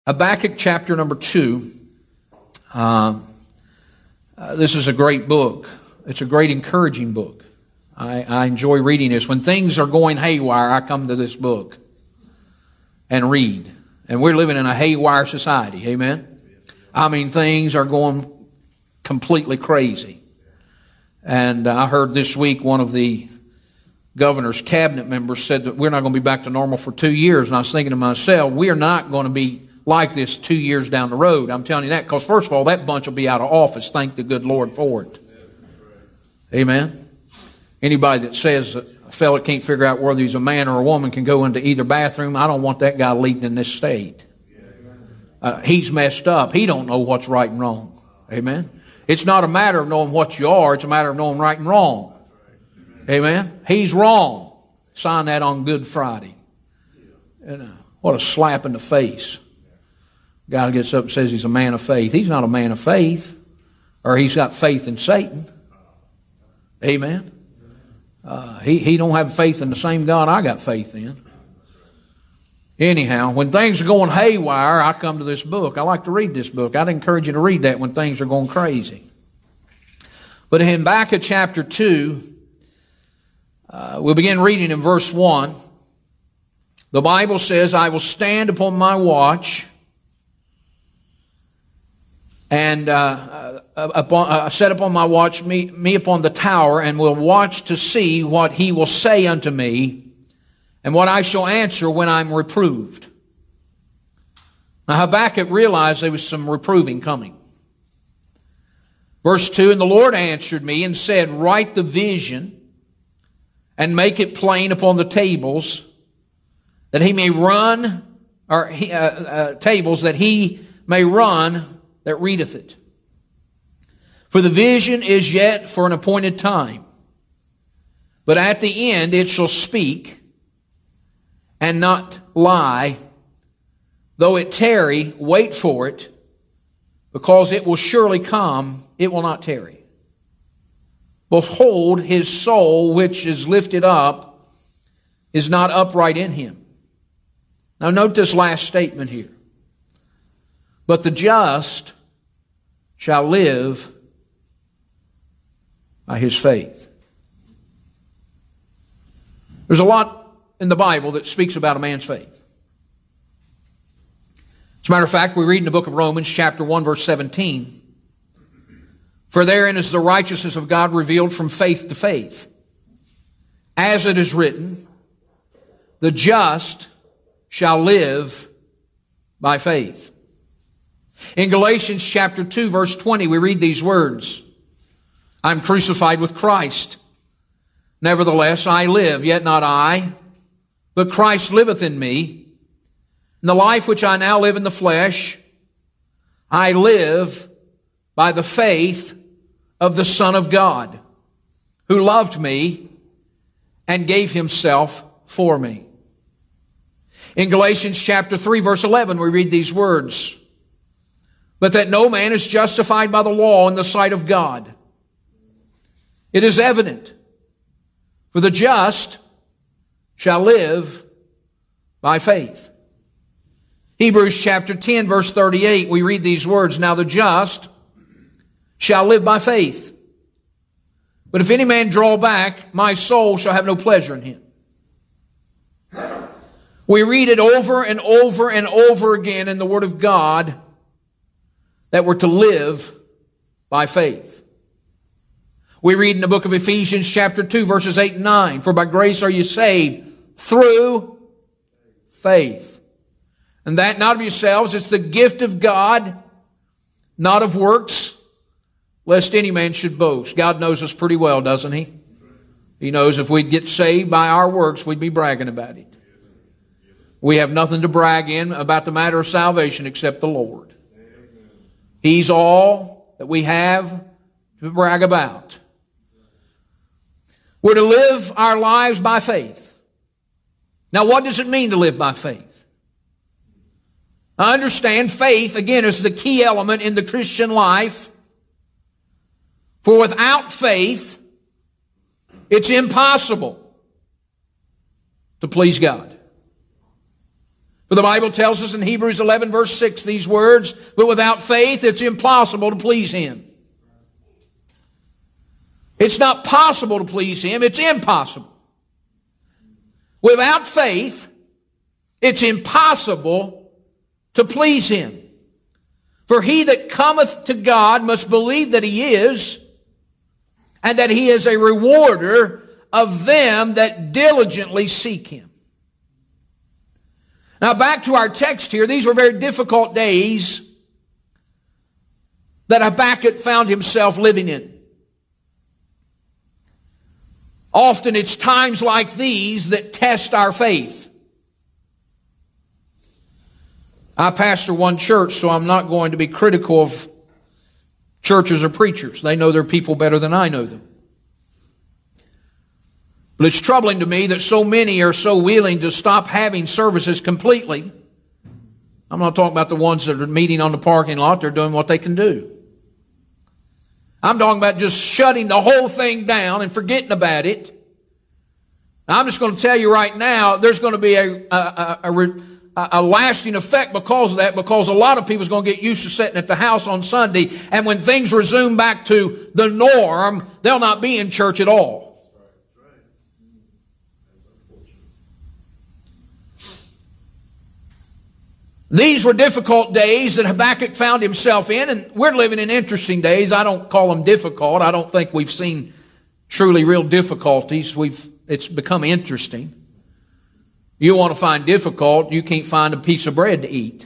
Habakkuk chapter number 2. This is a great book. It's a great encouraging book. I enjoy reading this. When things are going haywire, I come to this book and read. And we're living in a haywire society. Amen? I mean, things are going completely crazy. And I heard this week one of the governor's cabinet members said that we're not going to be back to normal for 2 years. And I was thinking to myself, we are not going to be like this 2 years down the road. I'm telling you that because, first of all, that bunch will be out of office. Thank the good Lord for it. Amen. Anybody that says a fella can't figure out whether he's a man or a woman can go into either bathroom, I don't want that guy leading in this state. He's messed up. He don't know what's right and wrong. Amen. It's not a matter of knowing what you are. It's a matter of knowing right and wrong. Amen. He's wrong. Sign that on Good Friday. And what a slap in the face. Guy gets up and says he's a man of faith. He's not a man of faith, or he's got faith in Satan. Amen. He don't have faith in the same God I got faith in. Anyhow, when things are going haywire, I come to this book. I like to read this book. I'd encourage you to read that when things are going crazy. But in Habakkuk chapter 2, we'll begin reading in verse 1. The Bible says, I will stand upon my watch and set upon my watch, me upon the tower, and will watch to see what he will say unto me, and what I shall answer when I'm reproved. Now Habakkuk realized there was some reproving coming. Verse 2, and the Lord answered me and said, write the vision and make it plain upon the tables, that he may run, tables that he may run that readeth it. For the vision is yet for an appointed time, but at the end it shall speak and not lie. Though it tarry, wait for it, because it will surely come, it will not tarry. Behold, his soul which is lifted up is not upright in him. Now note this last statement here. But the just shall live by his faith. There's a lot in the Bible that speaks about a man's faith. As a matter of fact, we read in the book of Romans chapter 1 verse 17, for therein is the righteousness of God revealed from faith to faith. As it is written, the just shall live by faith. In Galatians chapter 2 verse 20 we read these words, I'm crucified with Christ. Nevertheless I live, yet not I, but Christ liveth in me. In the life which I now live in the flesh, I live by the faith of the Son of God, who loved me and gave himself for me. In Galatians chapter 3 verse 11 we read these words, but that no man is justified by the law in the sight of God. It is evident, for the just shall live by faith. Hebrews chapter 10 verse 38, we read these words, now the just shall live by faith. But if any man draw back, my soul shall have no pleasure in him. We read it over and over and over again in the Word of God that we're to live by faith. We read in the book of Ephesians chapter 2 verses 8 and 9, for by grace are you saved through faith. And that not of yourselves, it's the gift of God, not of works, lest any man should boast. God knows us pretty well, doesn't He? He knows if we'd get saved by our works, we'd be bragging about it. We have nothing to brag in about the matter of salvation except the Lord. He's all that we have to brag about. We're to live our lives by faith. Now, what does it mean to live by faith? I understand faith, again, is the key element in the Christian life. For without faith, it's impossible to please God. For the Bible tells us in Hebrews 11 verse 6 these words, but without faith it's impossible to please Him. It's not possible to please Him, it's impossible. Without faith, it's impossible to please Him. For he that cometh to God must believe that He is, and that He is a rewarder of them that diligently seek Him. Now back to our text here, these were very difficult days that Habakkuk found himself living in. Often it's times like these that test our faith. I pastor one church, so I'm not going to be critical of churches or preachers. They know their people better than I know them. But it's troubling to me that so many are so willing to stop having services completely. I'm not talking about the ones that are meeting on the parking lot. They're doing what they can do. I'm talking about just shutting the whole thing down and forgetting about it. I'm just going to tell you right now, there's going to be a lasting effect because of that, because a lot of people are going to get used to sitting at the house on Sunday, and when things resume back to the norm, they'll not be in church at all. These were difficult days that Habakkuk found himself in, and we're living in interesting days. I don't call them difficult. I don't think we've seen truly real difficulties. It's become interesting. You want to find difficult, you can't find a piece of bread to eat.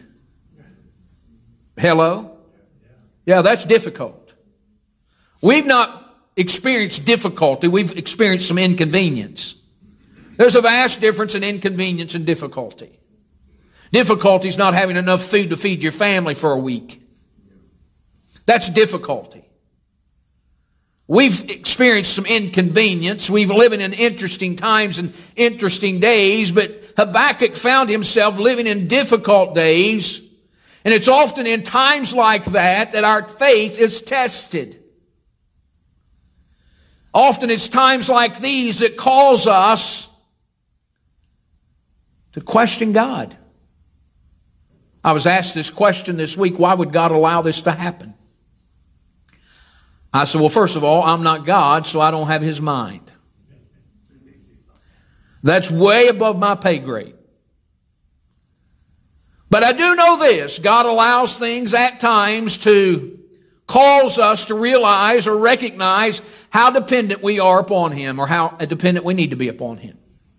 Hello? Yeah, that's difficult. We've not experienced difficulty. We've experienced some inconvenience. There's a vast difference in inconvenience and difficulty. Difficulty is not having enough food to feed your family for a week. That's difficulty. We've experienced some inconvenience. We've living in interesting times and interesting days, but Habakkuk found himself living in difficult days. And it's often in times like that our faith is tested. Often it's times like these that cause us to question God. I was asked this question this week, why would God allow this to happen? I said, well, first of all, I'm not God, so I don't have His mind. That's way above my pay grade. But I do know this, God allows things at times to cause us to realize or recognize how dependent we are upon Him, or how dependent we need to be upon Him.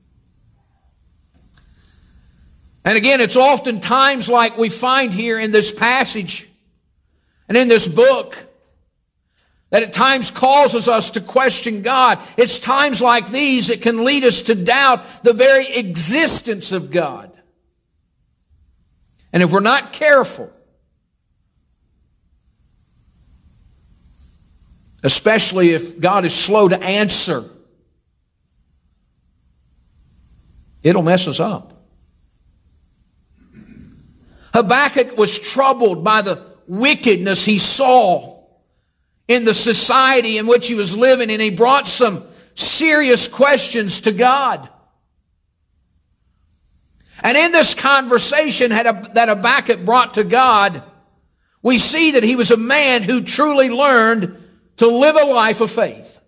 And again, it's often times like we find here in this passage and in this book that at times causes us to question God. It's times like these that can lead us to doubt the very existence of God. And if we're not careful, especially if God is slow to answer, it'll mess us up. Habakkuk was troubled by the wickedness he saw in the society in which he was living, and he brought some serious questions to God. And in this conversation that Habakkuk brought to God, we see that he was a man who truly learned to live a life of faith.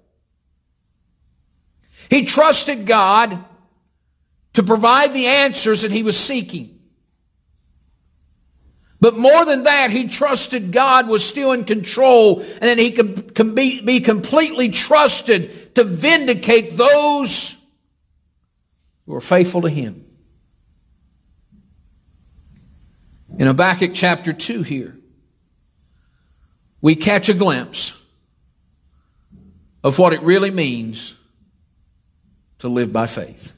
He trusted God to provide the answers that he was seeking. But more than that, he trusted God was still in control, and that he could be completely trusted to vindicate those who are faithful to Him. In Habakkuk chapter 2 here, we catch a glimpse of what it really means to live by faith.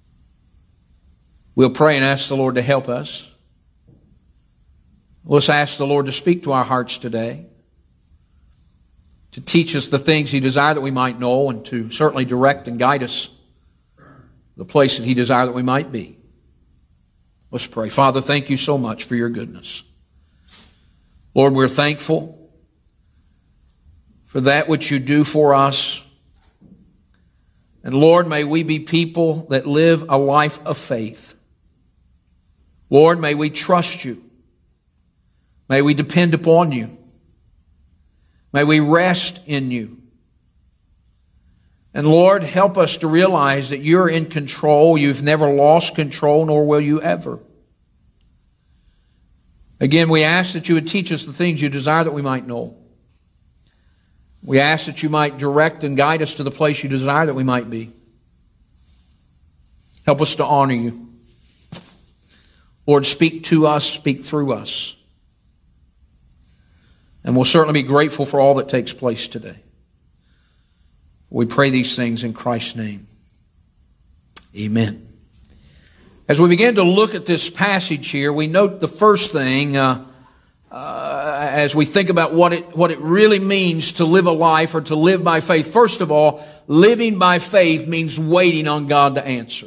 We'll pray and ask the Lord to help us. Let's ask the Lord to speak to our hearts today, to teach us the things He desires that we might know, and to certainly direct and guide us the place that He desires that we might be. Let's pray. Father, thank You so much for Your goodness. Lord, we're thankful for that which You do for us. And Lord, may we be people that live a life of faith. Lord, may we trust you. May we depend upon you. May we rest in you. And Lord, help us to realize that you're in control. You've never lost control, nor will you ever. Again, we ask that you would teach us the things you desire that we might know. We ask that you might direct and guide us to the place you desire that we might be. Help us to honor you. Lord, speak to us, speak through us. And we'll certainly be grateful for all that takes place today. We pray these things in Christ's name. Amen. As we begin to look at this passage here, we note the first thing as we think about what it really means to live a life or to live by faith. First of all, living by faith means waiting on God to answer.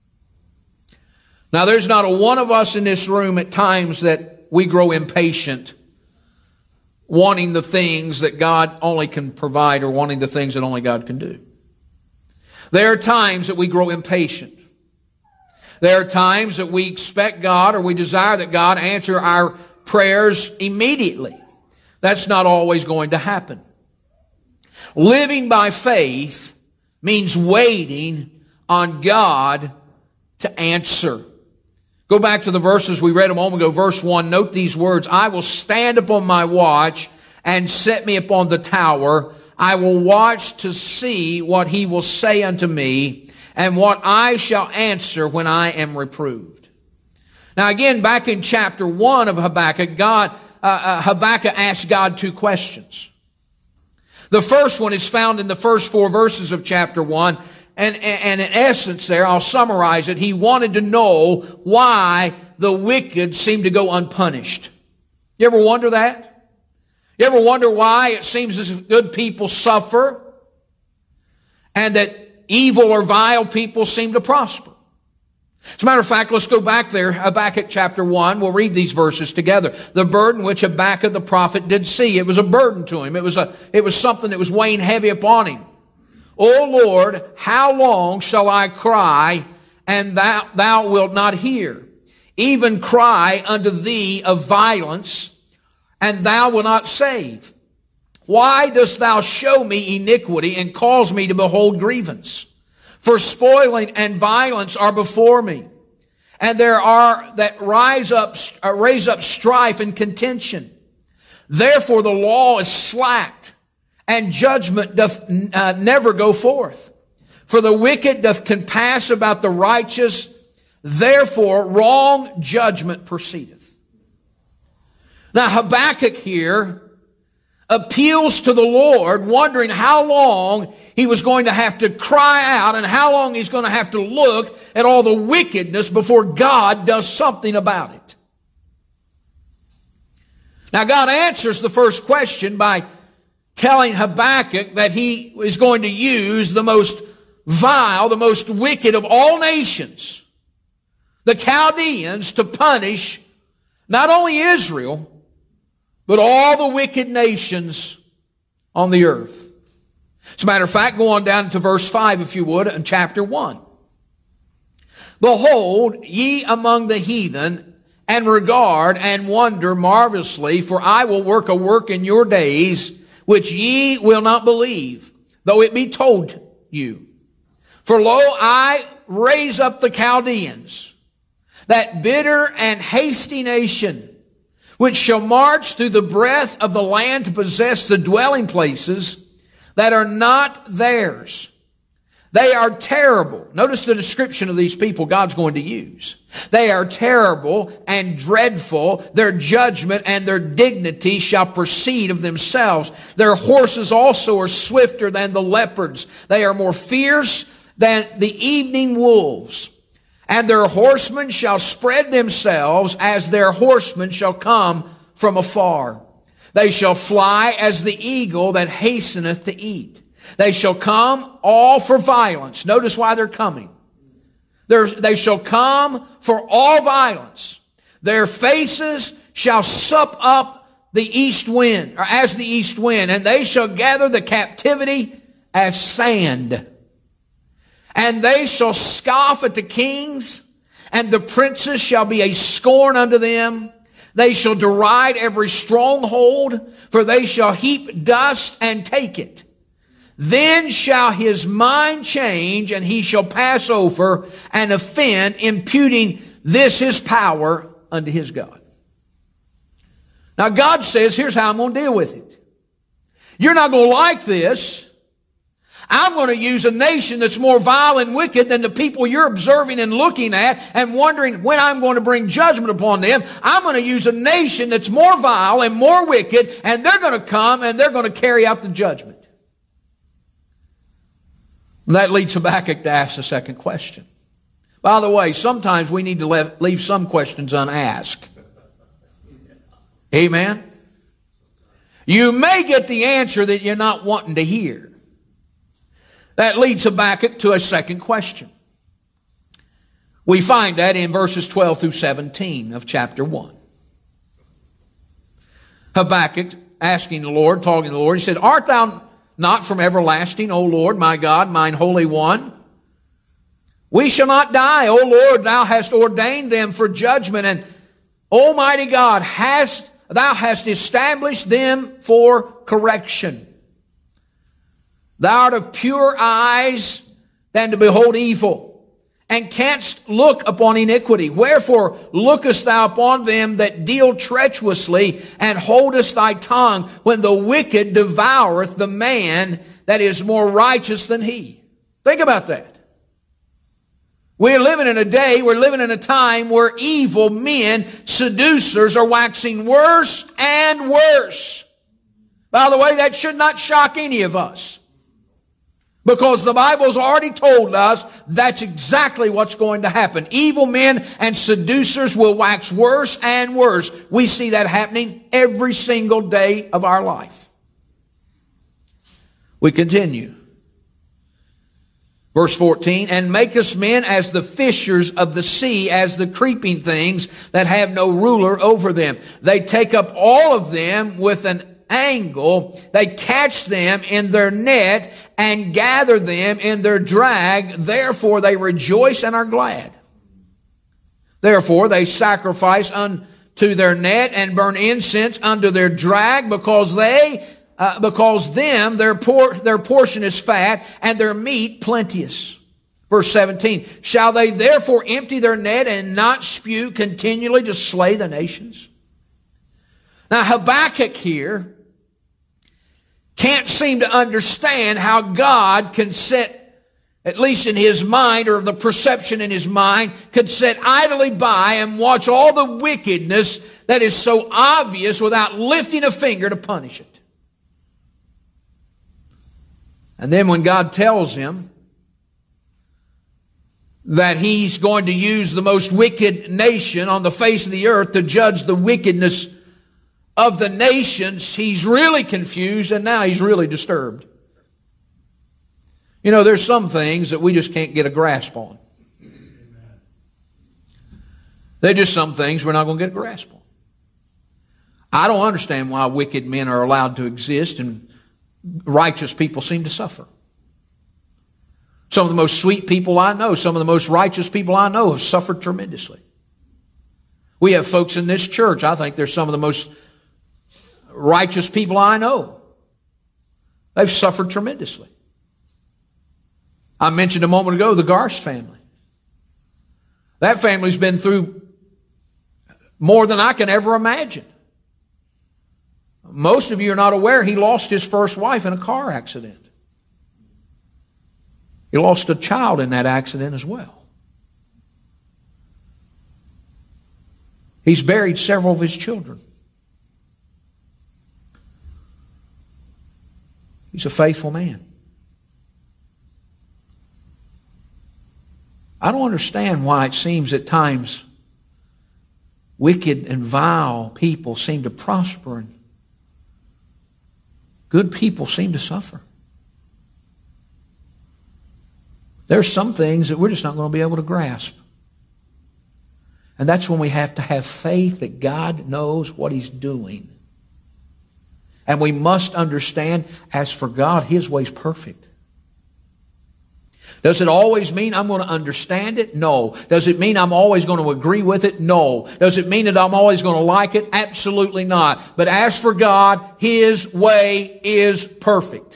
Now, there's not a one of us in this room at times that we grow impatient, wanting the things that God only can provide or wanting the things that only God can do. There are times that we grow impatient. There are times that we expect God or we desire that God answer our prayers immediately. That's not always going to happen. Living by faith means waiting on God to answer. Go back to the verses we read a moment ago. Verse 1, note these words: I will stand upon my watch and set me upon the tower. I will watch to see what he will say unto me, and what I shall answer when I am reproved. Now again, back in chapter 1 of Habakkuk, Habakkuk asked God two questions. The first one is found in the first 4 verses of chapter 1. And in essence there, I'll summarize it. He wanted to know why the wicked seem to go unpunished. You ever wonder that? You ever wonder why it seems as if good people suffer and that evil or vile people seem to prosper? As a matter of fact, let's go back there, Habakkuk chapter 1. We'll read these verses together. The burden which Habakkuk the prophet did see. It was a burden to him. It was something that was weighing heavy upon him. O Lord, how long shall I cry, and thou wilt not hear? Even cry unto thee of violence, and thou wilt not save. Why dost thou show me iniquity, and cause me to behold grievance? For spoiling and violence are before me, and there are that raise up strife and contention. Therefore the law is slacked, and judgment doth never go forth. For the wicked doth compass about the righteous, therefore wrong judgment proceedeth. Now Habakkuk here appeals to the Lord, wondering how long he was going to have to cry out and how long he's going to have to look at all the wickedness before God does something about it. Now God answers the first question by telling Habakkuk that he is going to use the most vile, the most wicked of all nations, the Chaldeans, to punish not only Israel, but all the wicked nations on the earth. As a matter of fact, go on down to verse 5, if you would, in chapter 1. Behold, ye among the heathen, and regard and wonder marvelously, for I will work a work in your days, which ye will not believe, though it be told you. For lo, I raise up the Chaldeans, that bitter and hasty nation, which shall march through the breadth of the land to possess the dwelling places that are not theirs. They are terrible. Notice the description of these people God's going to use. They are terrible and dreadful. Their judgment and their dignity shall proceed of themselves. Their horses also are swifter than the leopards. They are more fierce than the evening wolves. And their horsemen shall spread themselves as their horsemen shall come from afar. They shall fly as the eagle that hasteneth to eat. They shall come all for violence. Notice why they're coming. They shall come for all violence. Their faces shall sup up the east wind, or as the east wind, and they shall gather the captivity as sand. And they shall scoff at the kings, and the princes shall be a scorn unto them. They shall deride every stronghold, for they shall heap dust and take it. Then shall his mind change, and he shall pass over and offend, imputing this his power unto his God. Now God says, here's how I'm going to deal with it. You're not going to like this. I'm going to use a nation that's more vile and wicked than the people you're observing and looking at and wondering when I'm going to bring judgment upon them. I'm going to use a nation that's more vile and more wicked, and they're going to come and they're going to carry out the judgment. And that leads Habakkuk to ask the second question. By the way, sometimes we need to leave some questions unasked. Amen? You may get the answer that you're not wanting to hear. That leads Habakkuk to a second question. We find that in verses 12 through 17 of chapter 1. Habakkuk asking the Lord, talking to the Lord, he said, Art thou not from everlasting, O Lord, my God, mine Holy One? We shall not die, O Lord, thou hast ordained them for judgment, and Almighty God, thou hast established them for correction. Thou art of purer eyes than to behold evil, and canst look upon iniquity. Wherefore lookest thou upon them that deal treacherously, and holdest thy tongue when the wicked devoureth the man that is more righteous than he? Think about that. We're living in a day, we're living in a time where evil men, seducers, are waxing worse and worse. By the way, that should not shock any of us, because the Bible's already told us that's exactly what's going to happen. Evil men and seducers will wax worse and worse. We see that happening every single day of our life. We continue. Verse 14, and make us men as the fishers of the sea, as the creeping things that have no ruler over them. They take up all of them with an angle. They catch them in their net and gather them in their drag. Therefore they rejoice and are glad. Therefore they sacrifice unto their net and burn incense unto their drag, because them their portion is fat and their meat plenteous. Verse 17, shall they therefore empty their net and not spew continually to slay the nations? Now Habakkuk here can't seem to understand how God can sit, at least in his mind, or the perception in his mind, could sit idly by and watch all the wickedness that is so obvious without lifting a finger to punish it. And then when God tells him that he's going to use the most wicked nation on the face of the earth to judge the wickedness of the nations, he's really confused, and now he's really disturbed. You know, there's some things that we just can't get a grasp on. They're just some things we're not going to get a grasp on. I don't understand why wicked men are allowed to exist and righteous people seem to suffer. Some of the most sweet people I know, some of the most righteous people I know have suffered tremendously. We have folks in this church, I think they're some of the most righteous people I know. They've suffered tremendously. I mentioned a moment ago the Garst family. That family's been through more than I can ever imagine. Most of you are not aware he lost his first wife in a car accident. He lost a child in that accident as well. He's buried several of his children. He's a faithful man. I don't understand why it seems at times wicked and vile people seem to prosper and good people seem to suffer. There's some things that we're just not going to be able to grasp. And that's when we have to have faith that God knows what He's doing. And we must understand, as for God, His way's perfect. Does it always mean I'm going to understand it? No. Does it mean I'm always going to agree with it? No. Does it mean that I'm always going to like it? Absolutely not. But as for God, His way is perfect.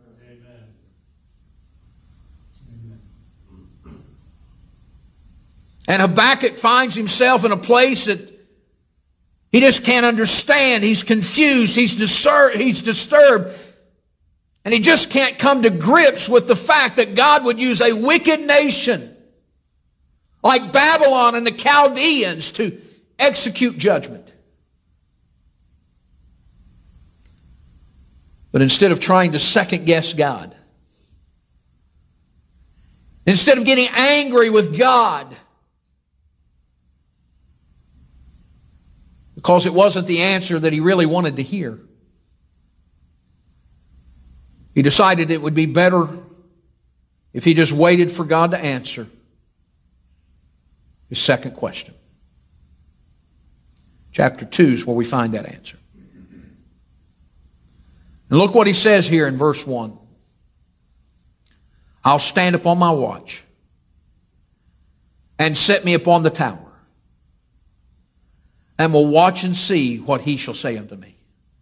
And Habakkuk finds himself in a place that he just can't understand. He's confused. He's disturbed. And he just can't come to grips with the fact that God would use a wicked nation like Babylon and the Chaldeans to execute judgment. But instead of trying to second guess God, instead of getting angry with God, because it wasn't the answer that he really wanted to hear, he decided it would be better if he just waited for God to answer his second question. Chapter 2 is where we find that answer. And look what he says here in verse 1. I'll stand upon my watch and set me upon the tower, and will watch and see what he shall say unto me,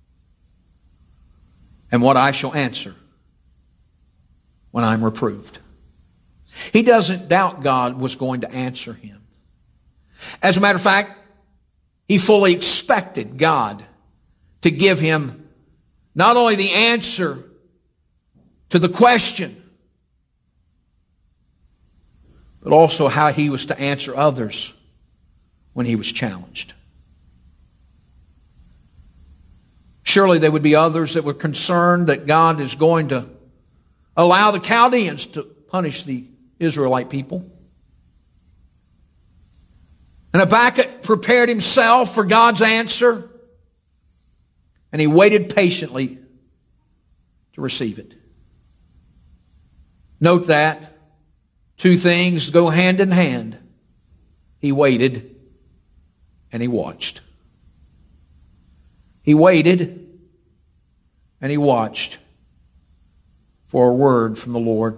and what I shall answer when I'm reproved. He doesn't doubt God was going to answer him. As a matter of fact, he fully expected God to give him not only the answer to the question, but also how he was to answer others when he was challenged. Surely there would be others that were concerned that God is going to allow the Chaldeans to punish the Israelite people. And Habakkuk prepared himself for God's answer, and he waited patiently to receive it. Note that two things go hand in hand. He waited and he watched. He waited and he watched for a word from the Lord.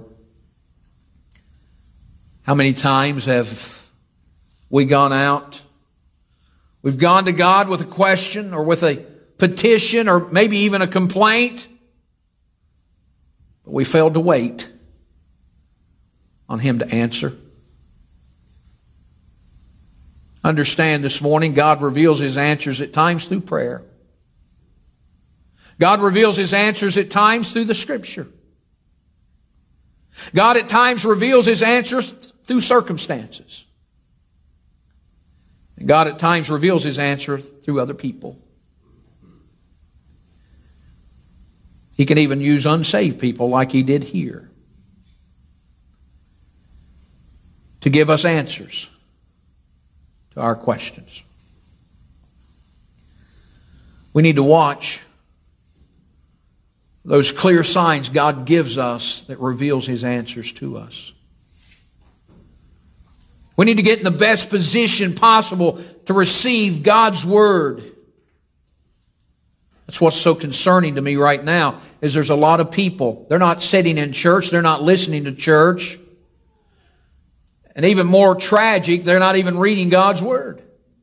How many times have we gone out? We've gone to God with a question or with a petition or maybe even a complaint, but we failed to wait on Him to answer. Understand this morning, God reveals His answers at times through prayer. God reveals His answers at times through the Scripture. God at times reveals His answers through circumstances. And God at times reveals His answer through other people. He can even use unsaved people like He did here to give us answers to our questions. We need to watch those clear signs God gives us that reveals His answers to us. We need to get in the best position possible to receive God's Word. That's what's so concerning to me right now, is there's a lot of people, they're not sitting in church, they're not listening to church. And even more tragic, they're not even reading God's Word.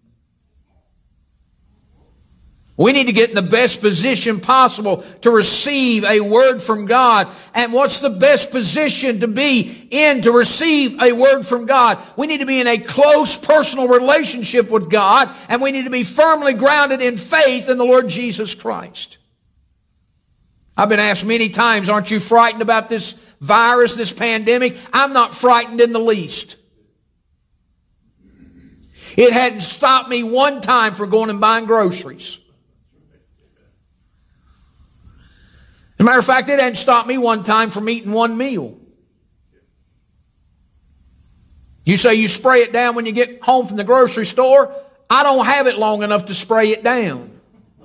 We need to get in the best position possible to receive a word from God. And what's the best position to be in to receive a word from God? We need to be in a close personal relationship with God, and we need to be firmly grounded in faith in the Lord Jesus Christ. I've been asked many times, aren't you frightened about this virus, this pandemic? I'm not frightened in the least. It hadn't stopped me one time from going and buying groceries. As a matter of fact, it hadn't stopped me one time from eating one meal. You say you spray it down when you get home from the grocery store. I don't have it long enough to spray it down.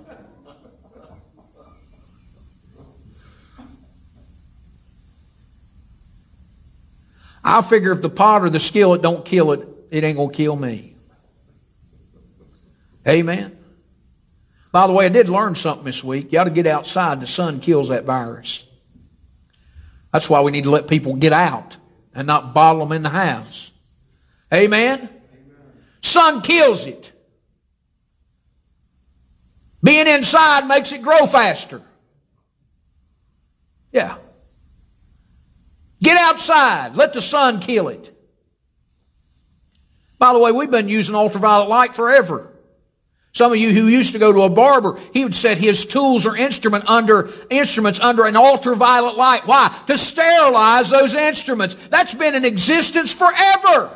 I figure if the pot or the skillet don't kill it, it ain't going to kill me. Amen. By the way, I did learn something this week. You ought to get outside. The sun kills that virus. That's why we need to let people get out. and not bottle them in the house. Amen? Sun kills it. Being inside makes it grow faster. Yeah. Get outside. Let the sun kill it. By the way, we've been using ultraviolet light forever. Some of you who used to go to a barber, he would set his tools or instruments under an ultraviolet light. Why? To sterilize those instruments. That's been in existence forever.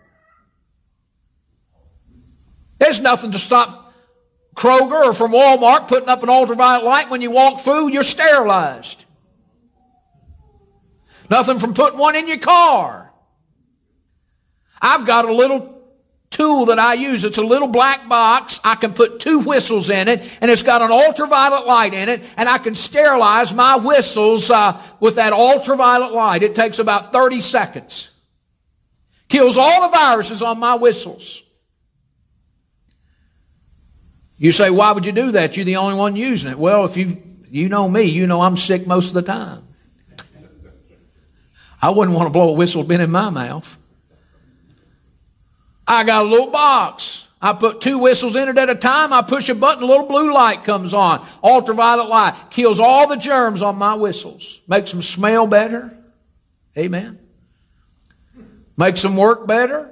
There's nothing to stop Kroger or from Walmart putting up an ultraviolet light. When you walk through, you're sterilized. Nothing from putting one in your car. I've got a little tool that I use. It's a little black box. I can put 2 whistles in it, and it's got an ultraviolet light in it, and I can sterilize my whistles with that ultraviolet light. It takes about 30 seconds. Kills all the viruses on my whistles. You say, why would you do that? You're the only one using it. Well, if you know me, you know I'm sick most of the time. I wouldn't want to blow a whistle been in my mouth. I got a little box. I put 2 whistles in it at a time. I push a button, a little blue light comes on. Ultraviolet light. Kills all the germs on my whistles. Makes them smell better. Amen. Makes them work better.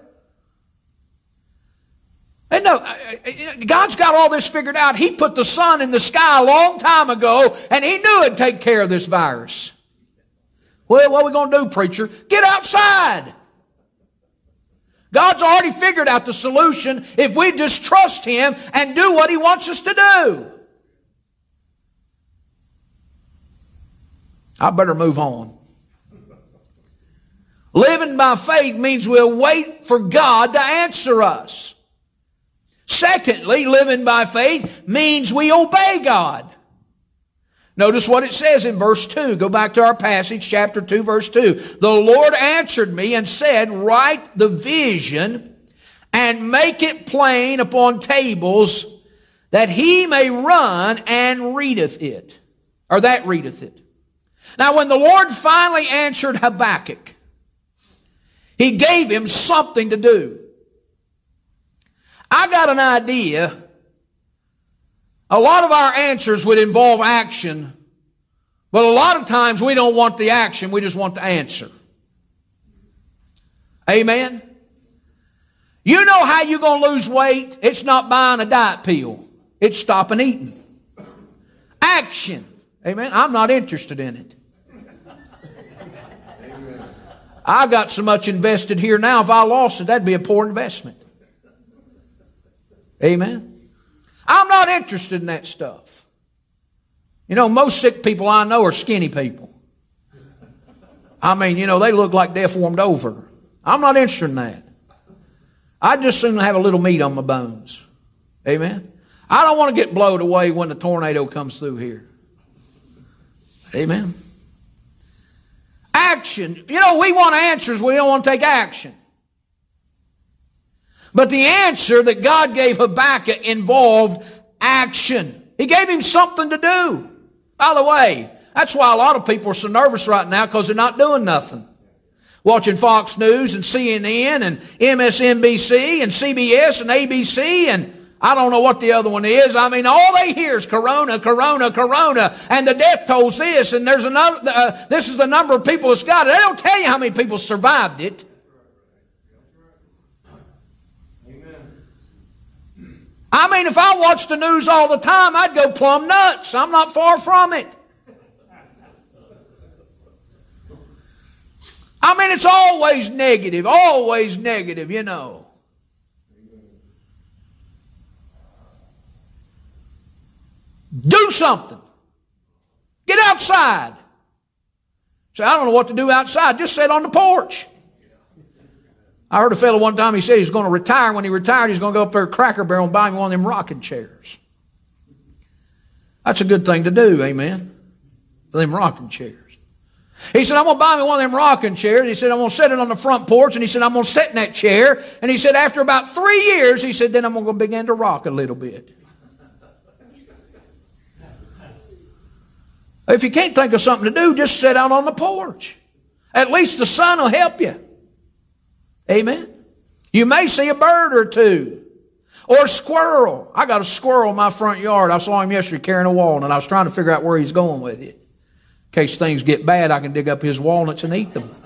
And no, God's got all this figured out. He put the sun in the sky a long time ago, and He knew it'd take care of this virus. Well, what are we going to do, preacher? Get outside. God's already figured out the solution if we just trust Him and do what He wants us to do. I better move on. Living by faith means we'll wait for God to answer us. Secondly, living by faith means we obey God. Notice what it says in verse 2. Go back to our passage, chapter 2, verse 2. The Lord answered me and said, write the vision and make it plain upon tables, that he may run and readeth it. Or that readeth it. Now when the Lord finally answered Habakkuk, He gave him something to do. I got an idea. A lot of our answers would involve action, but a lot of times we don't want the action, we just want the answer. Amen? You know how you're going to lose weight? It's not buying a diet pill. It's stopping eating. Action. Amen? I'm not interested in it. I got so much invested here now, if I lost it, that'd be a poor investment. Amen? I'm not interested in that stuff. You know, most sick people I know are skinny people. I mean, you know, they look like deformed over. I'm not interested in that. I'd just soon have a little meat on my bones. Amen? I don't want to get blown away when the tornado comes through here. Amen? Action. You know, we want answers, we don't want to take action. But the answer that God gave Habakkuk involved action. He gave him something to do. By the way, that's why a lot of people are so nervous right now, because they're not doing nothing. Watching Fox News and CNN and MSNBC and CBS and ABC and I don't know what the other one is. I mean, all they hear is corona, corona, corona, and the death toll's this, and there's another. This is the number of people that's got it. They don't tell you how many people survived it. I mean, if I watched the news all the time, I'd go plumb nuts. I'm not far from it. I mean, it's always negative, you know. Do something. Get outside. Say, I don't know what to do outside. Just sit on the porch. I heard a fellow one time, he said he's going to retire. When he retired, he's going to go up there to Cracker Barrel and buy me one of them rocking chairs. That's a good thing to do, amen? Them rocking chairs. He said, I'm going to buy me one of them rocking chairs. He said, I'm going to set it on the front porch. And he said, I'm going to sit in that chair. And he said, after about 3 years, he said, then I'm going to begin to rock a little bit. If you can't think of something to do, just sit out on the porch. At least the sun will help you. Amen. You may see a bird or two. Or a squirrel. I got a squirrel in my front yard. I saw him yesterday carrying a walnut. I was trying to figure out where he's going with it. In case things get bad, I can dig up his walnuts and eat them.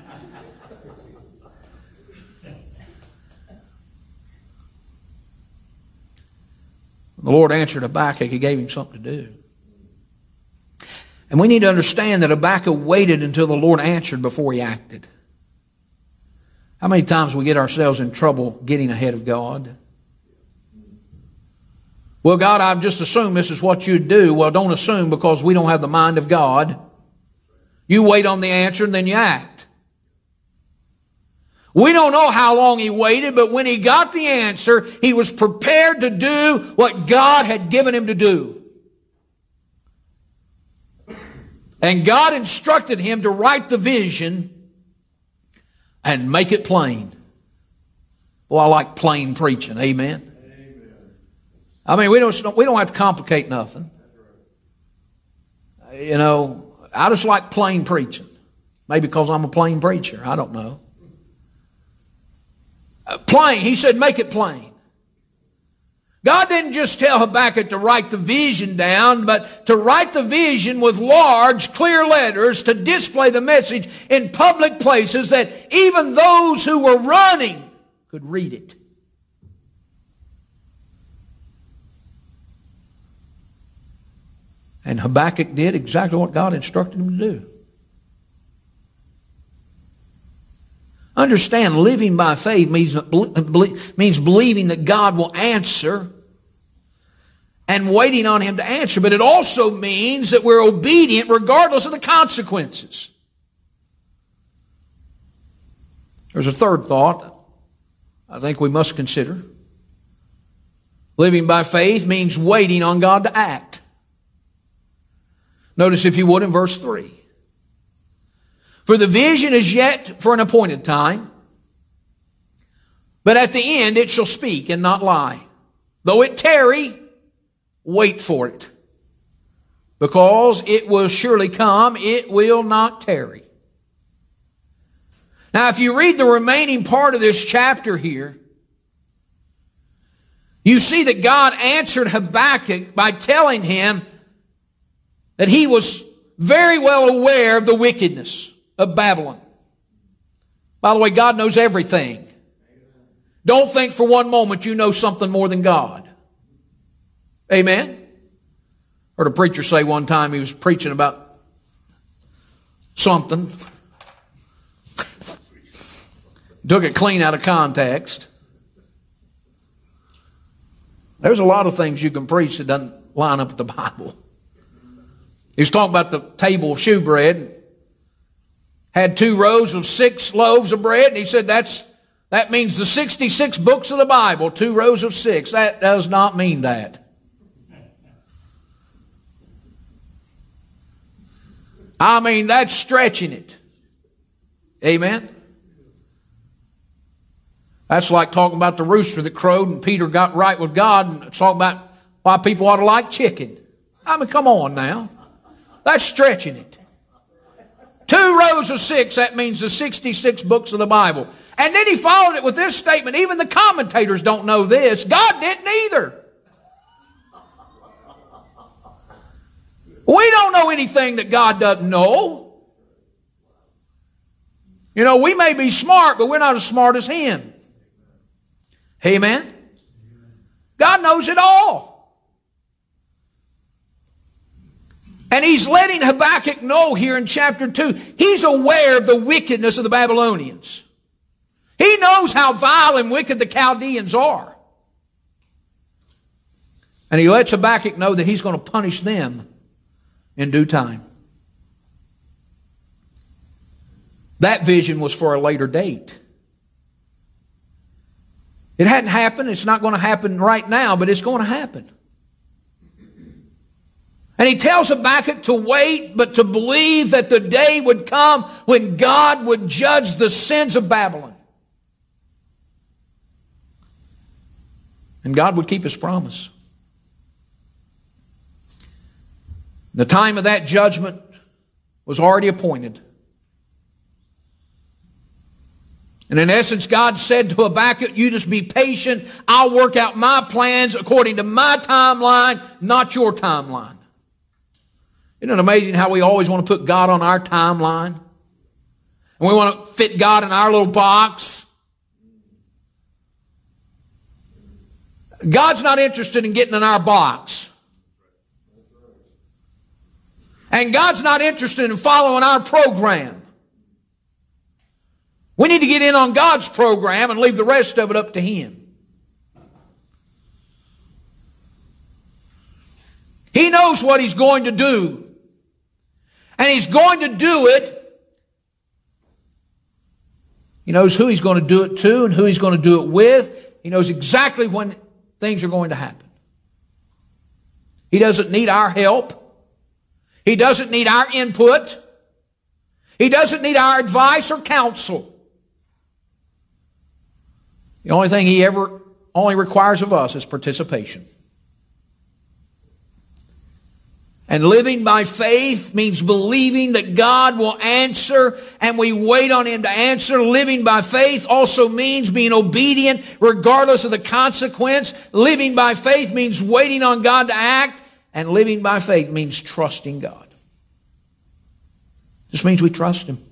The Lord answered Habakkuk. He gave him something to do. And we need to understand that Habakkuk waited until the Lord answered before he acted. How many times we get ourselves in trouble getting ahead of God? Well, God, I've just assumed this is what you'd do. Well, don't assume, because we don't have the mind of God. You wait on the answer and then you act. We don't know how long he waited, but when he got the answer, he was prepared to do what God had given him to do. And God instructed him to write the vision and make it plain. Well, I like plain preaching. Amen. I mean, we don't have to complicate nothing. You know, I just like plain preaching. Maybe because I'm a plain preacher. I don't know. Plain. He said, make it plain. God didn't just tell Habakkuk to write the vision down, but to write the vision with large, clear letters to display the message in public places that even those who were running could read it. And Habakkuk did exactly what God instructed him to do. Understand, living by faith means believing that God will answer and waiting on him to answer. But it also means that we're obedient regardless of the consequences. There's a third thought I think we must consider. Living by faith means waiting on God to act. Notice, if you would, in verse 3. For the vision is yet for an appointed time, but at the end it shall speak and not lie. Though it tarry, wait for it, because it will surely come, it will not tarry. Now, if you read the remaining part of this chapter here, you see that God answered Habakkuk by telling him that he was very well aware of the wickedness of Babylon. By the way, God knows everything. Don't think for one moment you know something more than God. Amen? Heard a preacher say one time, he was preaching about something. Took it clean out of context. There's a lot of things you can preach that doesn't line up with the Bible. He was talking about the table of shewbread. Had 2 rows of 6 loaves of bread, and he said that means the 66 books of the Bible, 2 rows of 6. That does not mean that. I mean, that's stretching it. Amen? That's like talking about the rooster that crowed and Peter got right with God, and talking about why people ought to like chicken. I mean, come on now. That's stretching it. 2 rows of 6, that means the 66 books of the Bible. And then he followed it with this statement. Even the commentators don't know this. God didn't either. We don't know anything that God doesn't know. You know, we may be smart, but we're not as smart as him. Amen? God knows it all. And he's letting Habakkuk know here in chapter 2, he's aware of the wickedness of the Babylonians. He knows how vile and wicked the Chaldeans are. And he lets Habakkuk know that he's going to punish them in due time. That vision was for a later date. It hadn't happened. It's not going to happen right now, but it's going to happen. And he tells Habakkuk to wait, but to believe that the day would come when God would judge the sins of Babylon. And God would keep his promise. The time of that judgment was already appointed. And in essence, God said to Habakkuk, you just be patient. I'll work out my plans according to my timeline, not your timeline. Isn't it amazing how we always want to put God on our timeline? And we want to fit God in our little box. God's not interested in getting in our box. And God's not interested in following our program. We need to get in on God's program and leave the rest of it up to Him. He knows what He's going to do. And He's going to do it. He knows who He's going to do it to and who He's going to do it with. He knows exactly when things are going to happen. He doesn't need our help. He doesn't need our input. He doesn't need our advice or counsel. The only thing He only requires of us is participation. And living by faith means believing that God will answer and we wait on Him to answer. Living by faith also means being obedient regardless of the consequence. Living by faith means waiting on God to act. And living by faith means trusting God. This means we trust Him.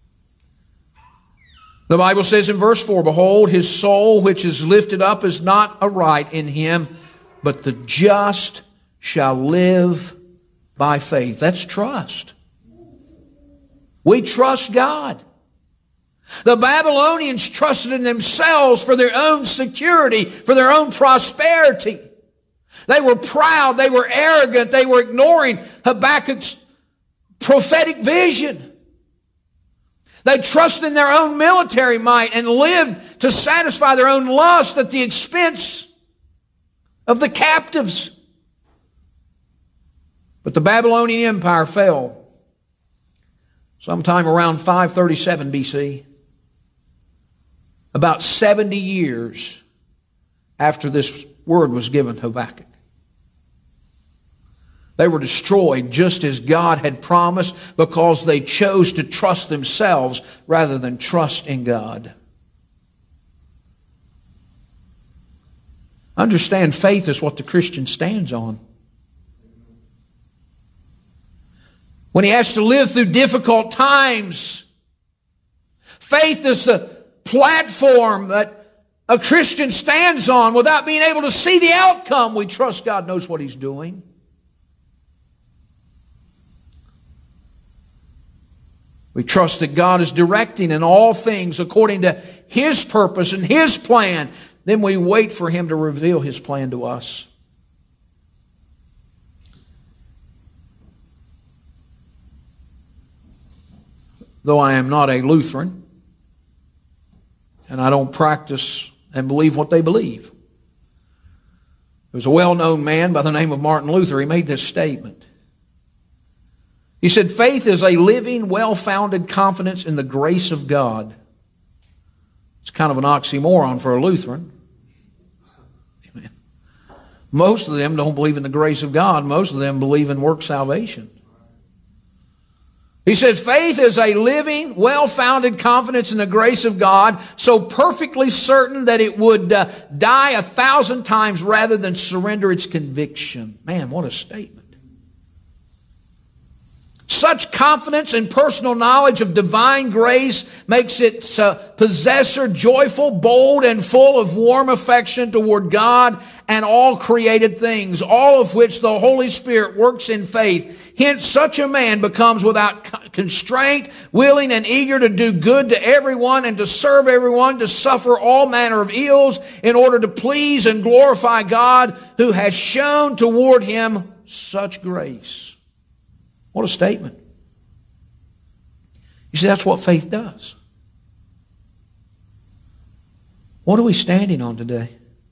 The Bible says in verse 4, behold, his soul which is lifted up is not aright in him, but the just shall live by faith. That's trust. We trust God. The Babylonians trusted in themselves for their own security, for their own prosperity. They were proud, they were arrogant, they were ignoring Habakkuk's prophetic vision. They trusted in their own military might and lived to satisfy their own lust at the expense of the captives. But the Babylonian Empire fell sometime around 537 BC, about 70 years after this word was given to Habakkuk. They were destroyed just as God had promised because they chose to trust themselves rather than trust in God. Understand, faith is what the Christian stands on. When he has to live through difficult times, faith is the platform that a Christian stands on without being able to see the outcome. We trust God knows what He's doing. We trust that God is directing in all things according to His purpose and His plan. Then we wait for Him to reveal His plan to us. Though I am not a Lutheran, and I don't practice and believe what they believe. There was a well-known man by the name of Martin Luther. He made this statement. He said, faith is a living, well-founded confidence in the grace of God. It's kind of an oxymoron for a Lutheran. Amen. Most of them don't believe in the grace of God. Most of them believe in work salvation. He said, faith is a living, well-founded confidence in the grace of God, so perfectly certain that it would die 1,000 times rather than surrender its conviction. Man, what a statement. Such confidence and personal knowledge of divine grace makes its possessor joyful, bold, and full of warm affection toward God and all created things, all of which the Holy Spirit works in faith. Hence, such a man becomes without constraint, willing and eager to do good to everyone and to serve everyone, to suffer all manner of ills in order to please and glorify God who has shown toward him such grace. What a statement. You see, that's what faith does. What are we standing on today?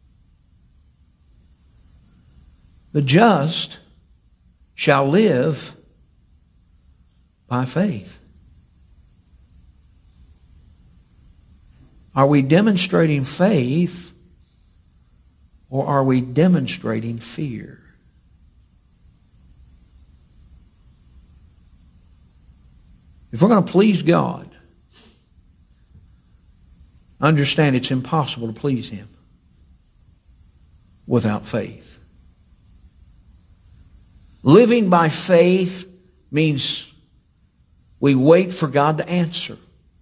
The just shall live by faith. Are we demonstrating faith or are we demonstrating fear? If we're going to please God, understand it's impossible to please Him without faith. Living by faith means we wait for God to answer.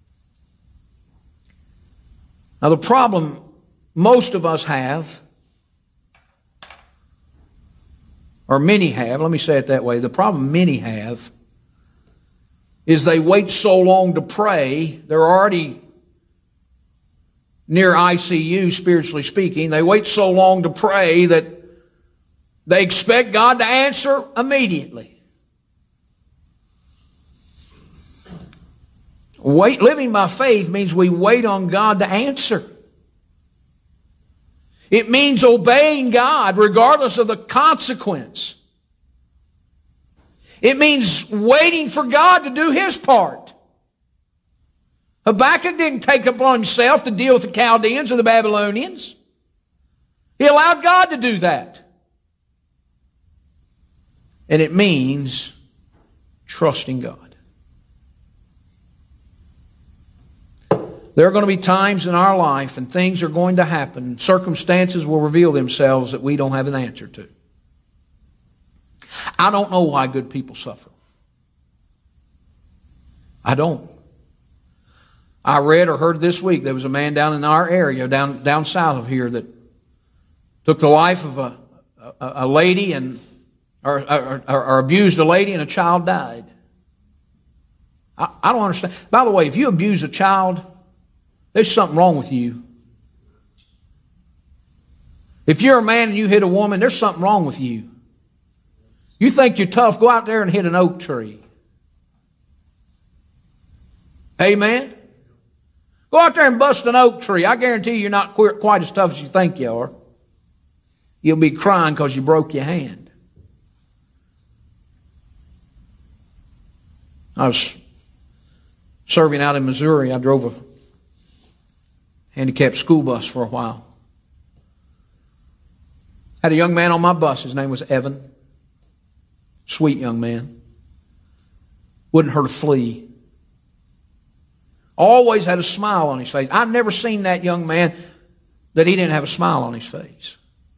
Now the problem most of us have, or many have, let me say it that way, the problem many have is they wait so long to pray, they're already near ICU, spiritually speaking. They wait so long to pray that they expect God to answer immediately. Living by faith means we wait on God to answer. It means obeying God regardless of the consequence. It means waiting for God to do His part. Habakkuk didn't take upon himself to deal with the Chaldeans or the Babylonians. He allowed God to do that. And it means trusting God. There are going to be times in our life and things are going to happen. Circumstances will reveal themselves that we don't have an answer to. I don't know why good people suffer. I don't. I read or heard this week there was a man down in our area, down south of here, that took the life of a lady or abused a lady and a child died. I don't understand. By the way, if you abuse a child, there's something wrong with you. If you're a man and you hit a woman, there's something wrong with you. You think you're tough, go out there and hit an oak tree. Amen? Go out there and bust an oak tree. I guarantee you're not quite as tough as you think you are. You'll be crying because you broke your hand. I was serving out in Missouri. I drove a handicapped school bus for a while. Had a young man on my bus. His name was Evan. Sweet young man. Wouldn't hurt a flea. Always had a smile on his face. I've never seen that young man that he didn't have a smile on his face.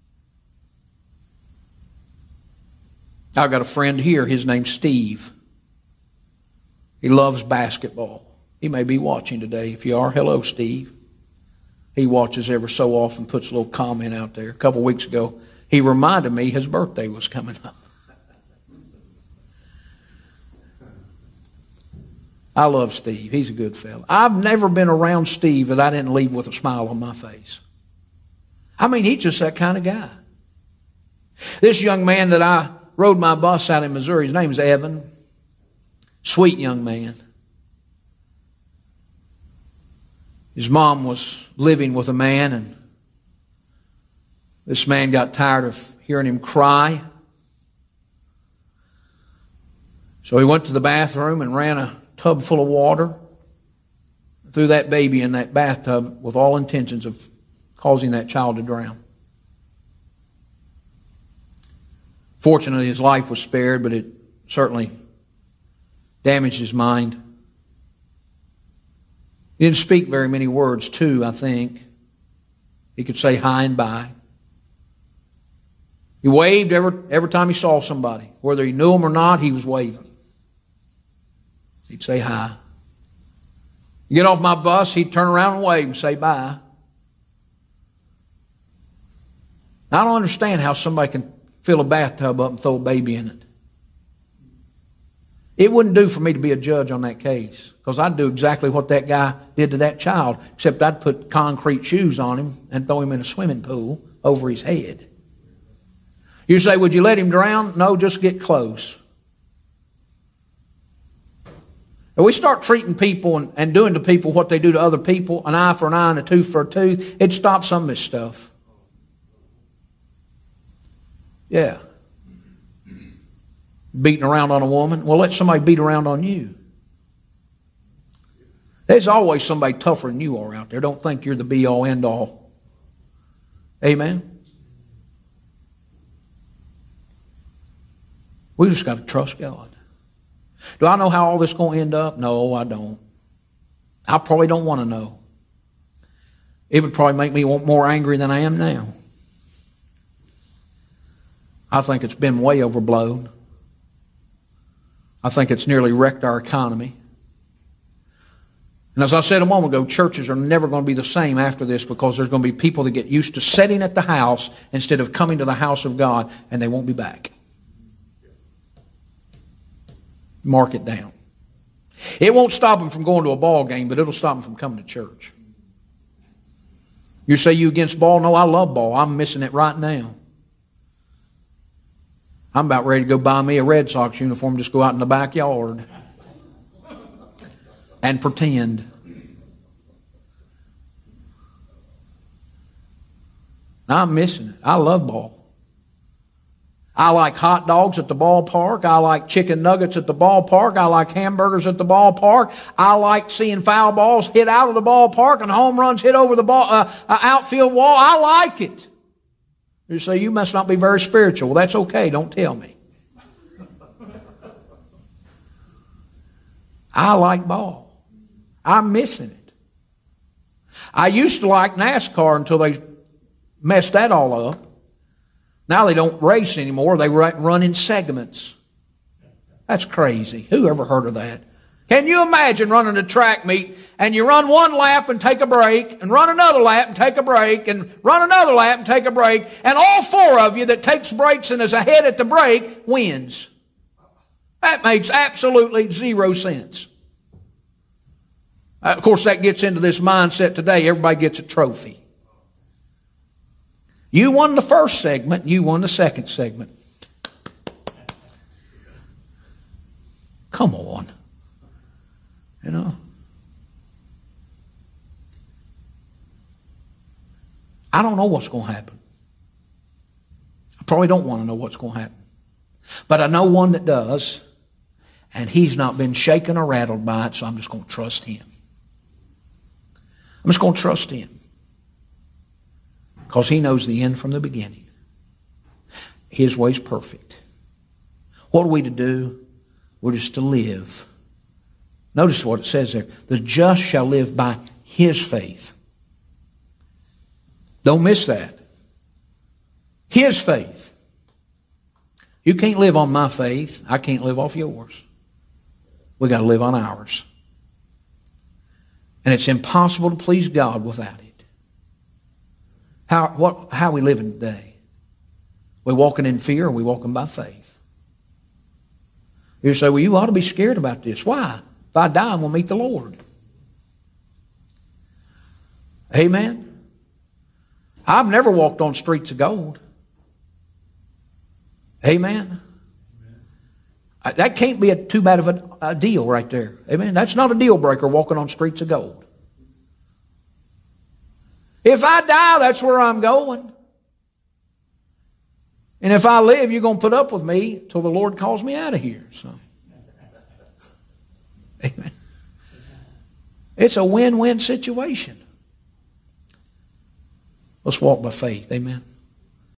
I've got a friend here. His name's Steve. He loves basketball. He may be watching today. If you are, hello, Steve. He watches ever so often, puts a little comment out there. A couple weeks ago, he reminded me his birthday was coming up. I love Steve. He's a good fella. I've never been around Steve that I didn't leave with a smile on my face. I mean, he's just that kind of guy. This young man that I rode my bus out in Missouri, his name's Evan. Sweet young man. His mom was living with a man, and this man got tired of hearing him cry. So he went to the bathroom and ran a tub full of water, threw that baby in that bathtub with all intentions of causing that child to drown. Fortunately, his life was spared, but it certainly damaged his mind. He didn't speak very many words, too, I think. He could say hi and bye. He waved every time he saw somebody. Whether he knew them or not, he was waving. He'd say hi. You get off my bus, he'd turn around and wave and say bye. I don't understand how somebody can fill a bathtub up and throw a baby in it. It wouldn't do for me to be a judge on that case, because I'd do exactly what that guy did to that child, except I'd put concrete shoes on him and throw him in a swimming pool over his head. You say, would you let him drown? No, just get close. If we start treating people and doing to people what they do to other people, an eye for an eye and a tooth for a tooth, it'd stop some of this stuff. Yeah. Beating around on a woman, well, let somebody beat around on you. There's always somebody tougher than you are out there. Don't think you're the be-all, end-all. Amen? We just got to trust God. Do I know how all this is going to end up? No, I don't. I probably don't want to know. It would probably make me more angry than I am now. I think it's been way overblown. I think it's nearly wrecked our economy. And as I said a moment ago, churches are never going to be the same after this, because there's going to be people that get used to sitting at the house instead of coming to the house of God, and they won't be back. Mark it down. It won't stop them from going to a ball game, but it'll stop them from coming to church. You say you against ball? No, I love ball. I'm missing it right now. I'm about ready to go buy me a Red Sox uniform, just go out in the backyard and pretend. I'm missing it. I love ball. I like hot dogs at the ballpark. I like chicken nuggets at the ballpark. I like hamburgers at the ballpark. I like seeing foul balls hit out of the ballpark and home runs hit over the outfield wall. I like it. You say, you must not be very spiritual. Well, that's okay. Don't tell me. I like ball. I'm missing it. I used to like NASCAR until they messed that all up. Now they don't race anymore. They run in segments. That's crazy. Who ever heard of that? Can you imagine running a track meet and you run one lap and take a break, and run another lap and take a break, and run another lap and take a break, and all four of you that takes breaks and is ahead at the break wins? That makes absolutely zero sense. Of course, that gets into this mindset today. Everybody gets a trophy. You won the first segment, you won the second segment. Come on. You know. I don't know what's going to happen. I probably don't want to know what's going to happen. But I know one that does, and he's not been shaken or rattled by it, so I'm just going to trust him. I'm just going to trust him. Because he knows the end from the beginning. His way's perfect. What are we to do? We're just to live. Notice what it says there. The just shall live by his faith. Don't miss that. His faith. You can't live on my faith. I can't live off yours. We got to live on ours. And it's impossible to please God without it. How are we living today? We walking in fear, or are we walking by faith? You say, well, you ought to be scared about this. Why? If I die, I'm going to meet the Lord. Amen? I've never walked on streets of gold. Amen? That can't be too bad of a deal right there. Amen? That's not a deal breaker, walking on streets of gold. If I die, that's where I'm going. And if I live, you're going to put up with me till the Lord calls me out of here. So, amen. It's a win-win situation. Let's walk by faith. Amen.